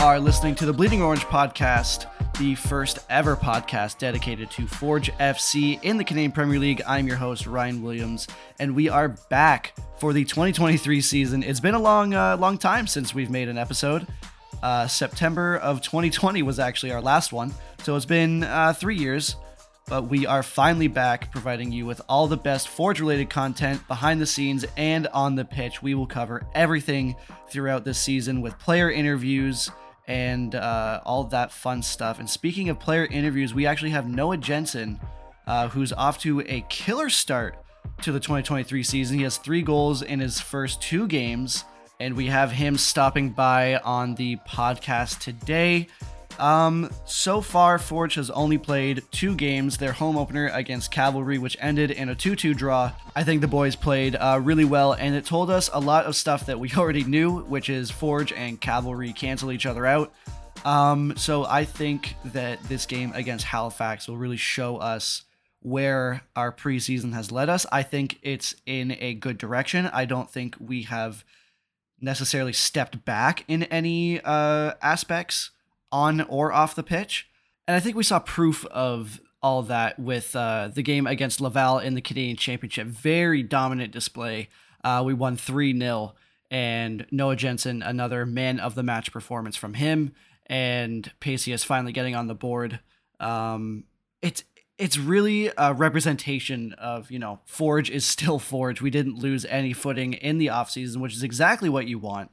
are listening to the Bleeding Orange podcast, the first ever podcast dedicated to Forge FC in the Canadian Premier League. I'm your host, Ryan Williams, and we are back for the 2023 season. It's been a long time since we've made an episode. September of 2020 was actually our last one, so it's been 3 years. But we are finally back, providing you with all the best Forge-related content behind the scenes and on the pitch. We will cover everything throughout this season with player interviews and all that fun stuff. And speaking of player interviews, we actually have Noah Jensen, who's off to a killer start to the 2023 season. He has 3 goals in his first 2 games, and we have him stopping by on the podcast today. So far, Forge has only played 2 games, their home opener against Cavalry, which ended in a 2-2 draw. I think the boys played really well, and it told us a lot of stuff that we already knew, which is Forge and Cavalry cancel each other out. So I think that this game against Halifax will really show us where our preseason has led us. I think it's in a good direction. I don't think we have necessarily stepped back in any aspects on or off the pitch. And I think we saw proof of all that with the game against Laval in the Canadian Championship. Very dominant display. We won 3-0, and Noah Jensen, another man of the match performance from him, and Pacius finally getting on the board. It's really a representation of, Forge is still Forge. We didn't lose any footing in the offseason, which is exactly what you want.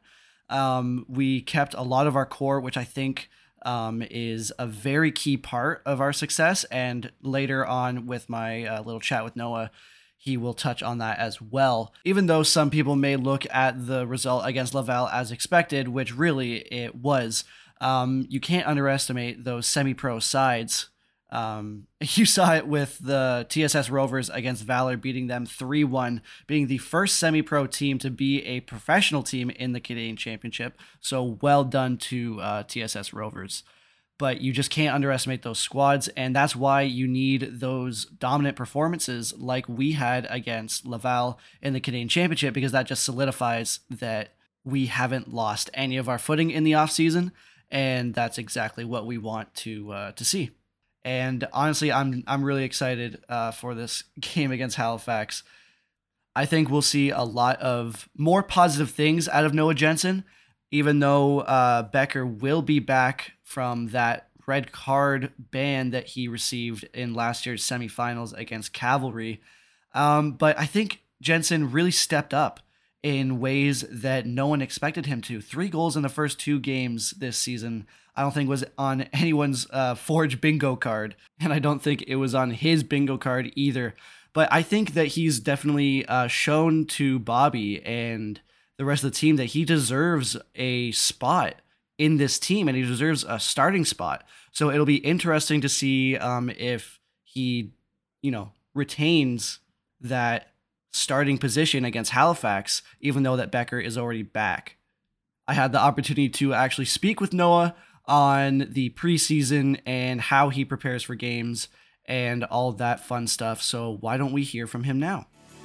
We kept a lot of our core, which I think is a very key part of our success. And later on with my little chat with Noah, he will touch on that as well. Even though some people may look at the result against Laval as expected, which really it was, you can't underestimate those semi-pro sides. You saw it with the TSS Rovers against Valor, beating them 3-1, being the first semi-pro team to be a professional team in the Canadian Championship. So well done to TSS Rovers. But you just can't underestimate those squads, and that's why you need those dominant performances like we had against Laval in the Canadian Championship, because that just solidifies that we haven't lost any of our footing in the offseason, and that's exactly what we want to see. And honestly, I'm really excited for this game against Halifax. I think we'll see a lot of more positive things out of Noah Jensen, even though Becker will be back from that red card ban that he received in last year's semifinals against Cavalry. But I think Jensen really stepped up in ways that no one expected him to. 3 goals in the first 2 games this season, I don't think was on anyone's Forge bingo card, and I don't think it was on his bingo card either. But I think that he's definitely shown to Bobby and the rest of the team that he deserves a spot in this team, and he deserves a starting spot. So it'll be interesting to see if he, retains that starting position against Halifax, even though that Becker is already back. I had the opportunity to actually speak with Noah on the preseason and how he prepares for games and all that fun stuff. So why don't we hear from him now?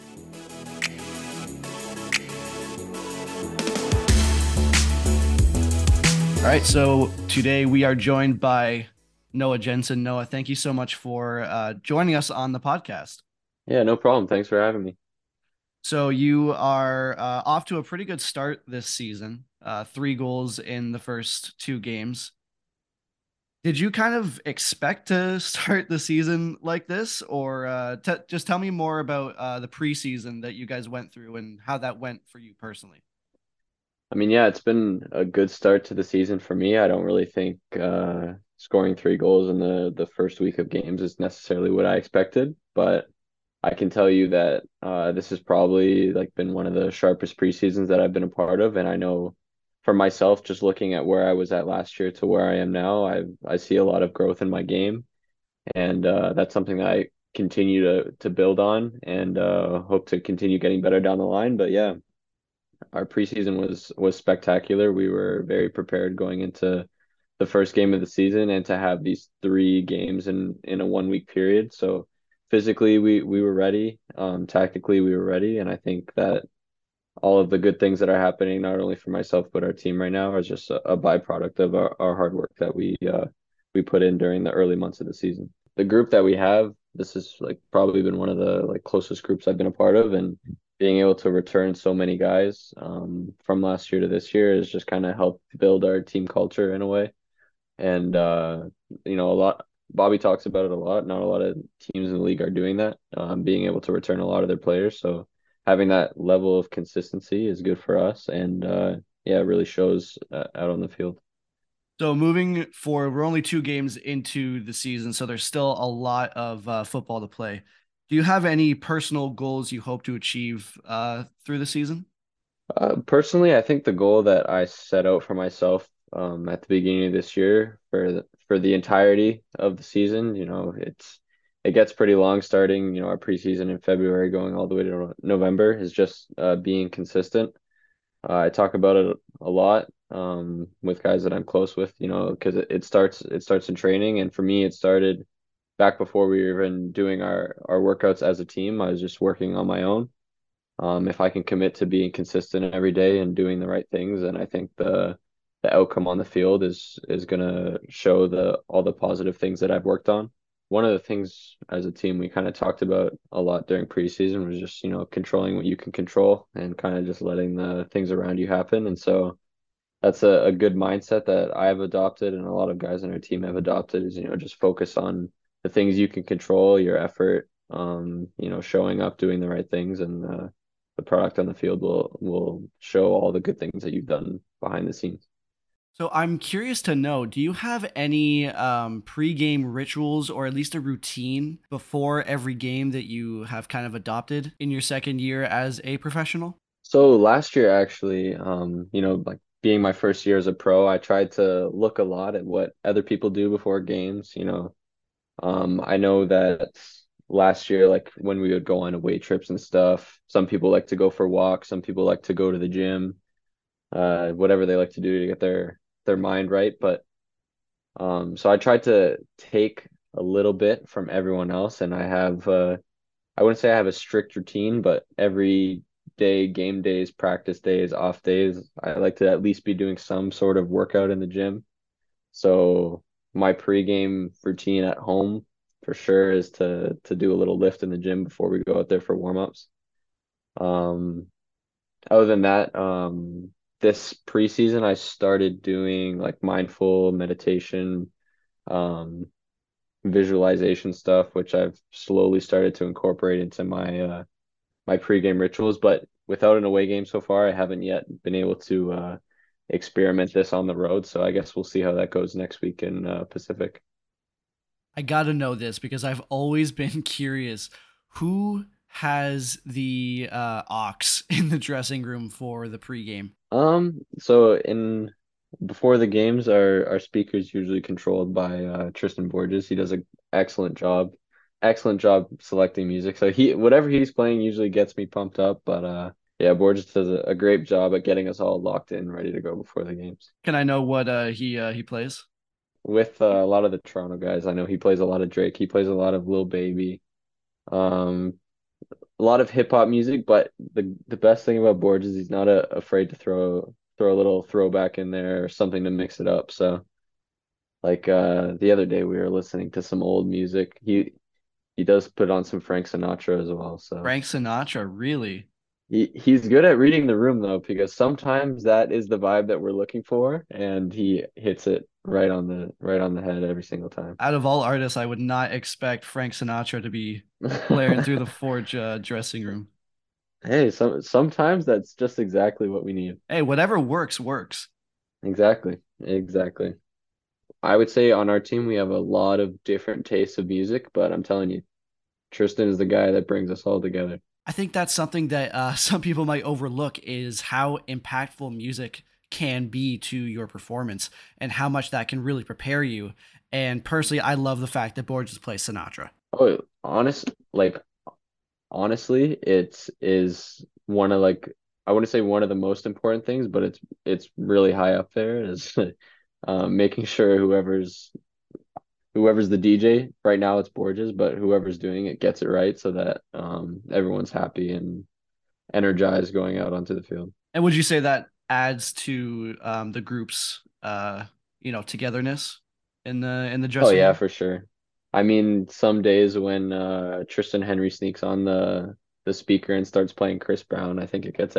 All right, so today we are joined by Noah Jensen. Noah, thank you so much for joining us on the podcast. Yeah, no problem. Thanks for having me. So you are off to a pretty good start this season. 3 goals in the first 2 games. Did you kind of expect to start the season like this, or just tell me more about the preseason that you guys went through and how that went for you personally? I mean, yeah, it's been a good start to the season for me. I don't really think scoring 3 goals in the first week of games is necessarily what I expected, but I can tell you that this has probably been one of the sharpest preseasons that I've been a part of, and I know for myself, just looking at where I was at last year to where I am now, I see a lot of growth in my game, and that's something that I continue to build on and hope to continue getting better down the line. But yeah, our preseason was spectacular. We were very prepared going into the first game of the season, and to have these 3 games in a 1 week period. So physically we were ready. Tactically we were ready, and I think that all of the good things that are happening, not only for myself but our team right now, are just a byproduct of our hard work that we put in during the early months of the season. The group that we have, this has like probably been one of the like closest groups I've been a part of, and being able to return so many guys from last year to this year has just kind of helped build our team culture in a way. And a lot Bobby talks about it a lot. Not a lot of teams in the league are doing that, being able to return a lot of their players. So having that level of consistency is good for us, and yeah, it really shows out on the field. So moving forward, we're only 2 games into the season, so there's still a lot of football to play. Do you have any personal goals you hope to achieve through the season? Personally, I think the goal that I set out for myself at the beginning of this year for the entirety of the season, it gets pretty long starting, our preseason in February going all the way to November, is just being consistent. I talk about it a lot with guys that I'm close with, because it starts in training, and for me, it started back before we were even doing our workouts as a team. I was just working on my own. If I can commit to being consistent every day and doing the right things, then I think the outcome on the field is gonna show the all the positive things that I've worked on. One of the things as a team we kind of talked about a lot during preseason was just, controlling what you can control and kind of just letting the things around you happen. And so that's a good mindset that I have adopted and a lot of guys on our team have adopted, is, just focus on the things you can control, your effort, showing up, doing the right things, and the product on the field will show all the good things that you've done behind the scenes. So I'm curious to know, do you have any pre-game rituals or at least a routine before every game that you have kind of adopted in your second year as a professional? So last year, actually, like being my first year as a pro, I tried to look a lot at what other people do before games. I know that last year, like when we would go on away trips and stuff, some people like to go for walks, some people like to go to the gym, whatever they like to do to get their mind right. But so I tried to take a little bit from everyone else, and I wouldn't say I have a strict routine, but every day, game days, practice days, off days, I like to at least be doing some sort of workout in the gym. So my pregame routine at home for sure is to do a little lift in the gym before we go out there for warm-ups. Um, Other than that, this preseason I started doing like mindful meditation, um, visualization stuff, which I've slowly started to incorporate into my pregame rituals. But without an away game so far, I haven't yet been able to experiment this on the road. So I guess we'll see how that goes next week in Pacific. I got to know this because I've always been curious. Who has the aux in the dressing room for the pregame? So in before the games, our speaker is usually controlled by Tristan Borges. He does an excellent job selecting music. So he whatever he's playing usually gets me pumped up. But yeah, Borges does a great job at getting us all locked in, ready to go before the games. Can I know what he plays? With a lot of the Toronto guys, I know he plays a lot of Drake. He plays a lot of Lil Baby. Um, a lot of hip hop music, but the best thing about Borges is he's not afraid to throw a little throwback in there or something to mix it up. So like the other day we were listening to some old music. He does put on some Frank Sinatra as well. So Frank Sinatra, really? he's good at reading the room though, because sometimes that is the vibe that we're looking for, and he hits it right on the head every single time. Out of all artists, I would not expect Frank Sinatra to be blaring through the Forge dressing room. Hey, sometimes that's just exactly what we need. Hey, whatever works, works. Exactly. Exactly. I would say on our team we have a lot of different tastes of music, but I'm telling you, Tristan is the guy that brings us all together. I think that's something that some people might overlook is how impactful music can be to your performance and how much that can really prepare you. And personally, I love the fact that Borges plays Sinatra. Oh, honestly, it is one of like I wouldn't say one of the most important things, but it's really high up there is making sure whoever's the DJ. Right now it's Borges, but whoever's doing it gets it right so that everyone's happy, and energized going out onto the field. And would you say that adds to the group's togetherness in the Oh dressing yeah, room? for sure. I mean, some days when Tristan Henry sneaks on the speaker and starts playing Chris Brown, I think it gets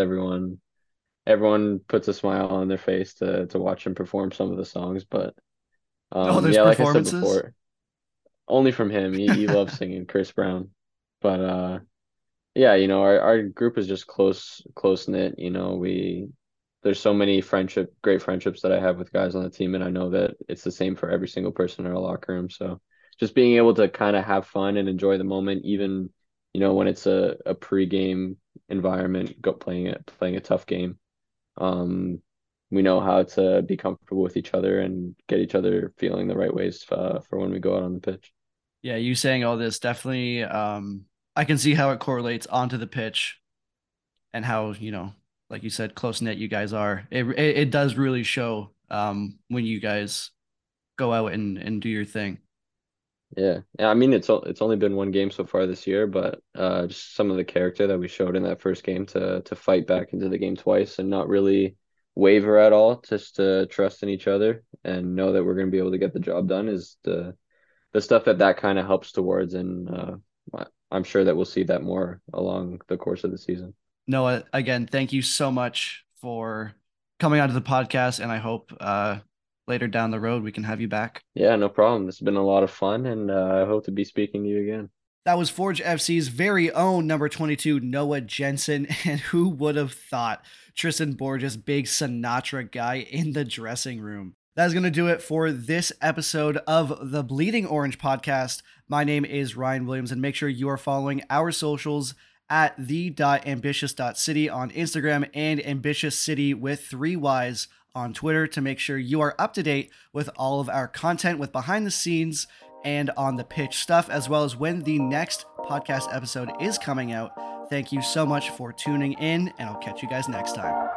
everyone puts a smile on their face to watch him perform some of the songs. But Oh, there's yeah, like I said performances. before, only from him. He loves singing Chris Brown. But yeah, our group is just close knit. There's so many great friendships that I have with guys on the team, and I know that it's the same for every single person in our locker room. So just being able to kind of have fun and enjoy the moment, even when it's a pre-game environment, playing a tough game. Um, we know how to be comfortable with each other and get each other feeling the right ways for when we go out on the pitch. Yeah, you saying all this definitely I can see how it correlates onto the pitch and how, like you said, close knit you guys are. It does really show when you guys go out and do your thing. Yeah. Yeah, I mean it's only been one game so far this year, but just some of the character that we showed in that first game to fight back into the game twice and not really waver at all, just to trust in each other and know that we're going to be able to get the job done is the stuff that kind of helps towards, and I'm sure that we'll see that more along the course of the season. Noah, again, thank you so much for coming onto the podcast, and I hope later down the road we can have you back. Yeah, no problem. This has been a lot of fun, and I hope to be speaking to you again. That was Forge FC's very own number 22, Noah Jensen. And who would have thought Tristan Borges, big Sinatra guy in the dressing room? That's going to do it for this episode of the Bleeding Orange podcast. My name is Ryan Williams, and make sure you are following our socials at the.ambitious.city on Instagram and ambitious city with 3 Ys on Twitter to make sure you are up to date with all of our content with behind the scenes and on the pitch stuff, as well as when the next podcast episode is coming out. Thank you so much for tuning in, and I'll catch you guys next time.